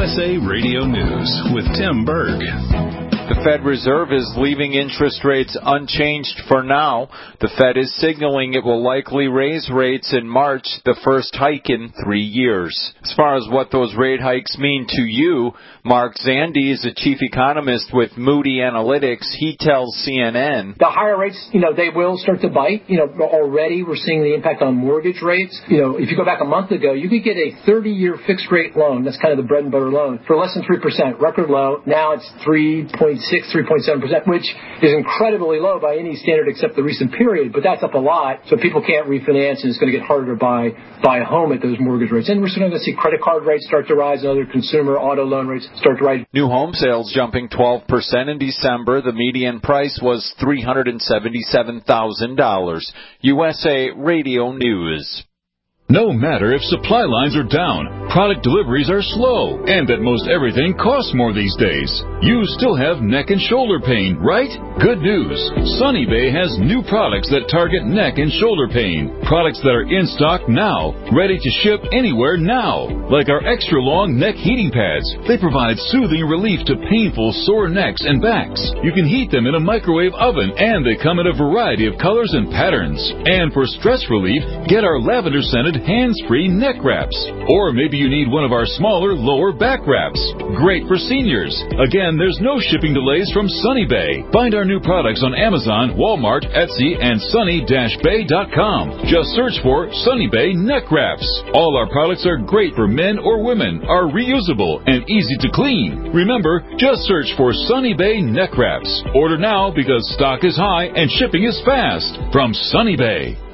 USA Radio News with Tim Berg. The Fed Reserve is leaving interest rates unchanged for now. The Fed is signaling it will likely raise rates in March, the first hike in 3 years. As far as what those rate hikes mean to you, Mark Zandi is a chief economist with Moody Analytics. He tells CNN. The higher rates, they will start to bite. Already we're seeing the impact on mortgage rates. If you go back a month ago, you could get a 30-year fixed rate loan. That's kind of the bread and butter loan for less than 3%, record low. Now it's 3.7%, which is incredibly low by any standard except the recent period, but that's up a lot, so people can't refinance, and it's going to get harder to buy a home at those mortgage rates. And we're starting to see credit card rates start to rise and other consumer auto loan rates start to rise. New home sales jumping 12% in December. The median price was $377,000. USA Radio News. No matter if supply lines are down, product deliveries are slow, and that most everything costs more these days, you still have neck and shoulder pain, right? Good news. Sunny Bay has new products that target neck and shoulder pain. Products that are in stock now, ready to ship anywhere now. Like our extra long neck heating pads. They provide soothing relief to painful sore necks and backs. You can heat them in a microwave oven, and they come in a variety of colors and patterns. And for stress relief, get our lavender-scented hands-free neck wraps. Or maybe you need one of our smaller lower back wraps. Great for seniors. Again, there's no shipping delays from Sunny Bay. Find our new products on Amazon, Walmart, Etsy, and sunny-bay.com. Just search for Sunny Bay neck wraps. All our products are great for men or women, are reusable, and easy to clean. Remember, just search for Sunny Bay neck wraps. Order now because stock is high and shipping is fast. From Sunny Bay.